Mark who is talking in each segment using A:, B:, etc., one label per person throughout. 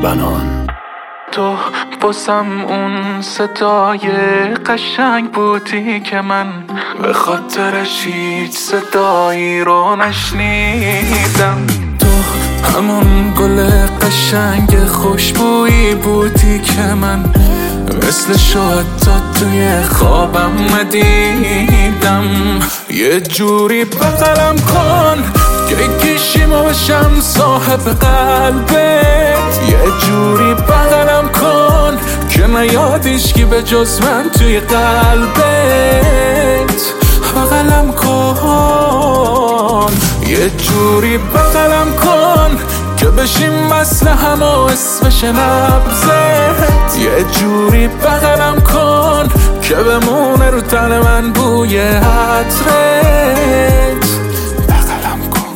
A: زنان.
B: تو باسم اون صدای قشنگ بودی که من به خاطرش هیچ صدایی رو نشنیدم. تو همون گل قشنگ خوشبویی بودی که من مثل شد تا توی خوابم ندیدم. یه جوری بغلم کن که کشیمو بشم صاحب قلبت. یه جوری بغلم کن که نیادیش کی به جز من توی قلبت. بغلم کن یه جوری بغلم کن که بشیم مثل هم و اسمش نبزت. یه جوری بغلم کن که بمونه رو تن من بوی عطرت. بغلم کن.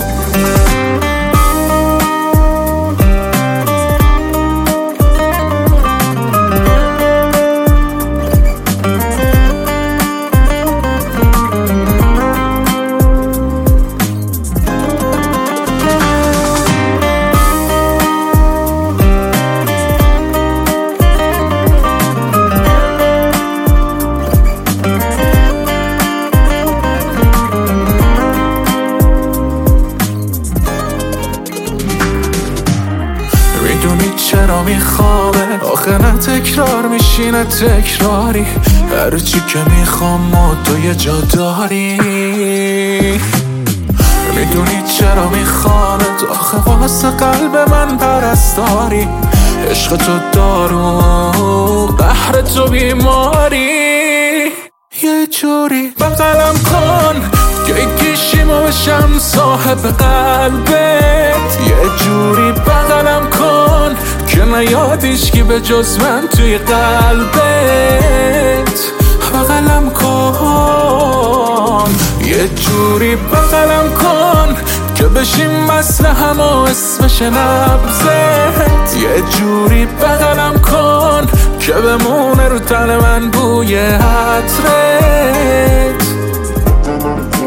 B: میدونی چرا میخوابه؟ آخه نه تکرار میشینه تکراری. هرچی که میخوام و تو یه جا داری. میدونی چرا میخوابه؟ آخه واسه قلب من پرستاری. عشق تو دارو، قهر تو بیماری. یه جوری بغلم کن که کشیمو بشم صاحب قلبت. یه جوری بغلم کن که نیادیش کی به جز من توی قلبت. بغلم کن یه جوری بغلم کن که بشیم مثل هم و اسمش نبزت. یه جوری بغلم کن که بمونه رو تن من بوی عطرت.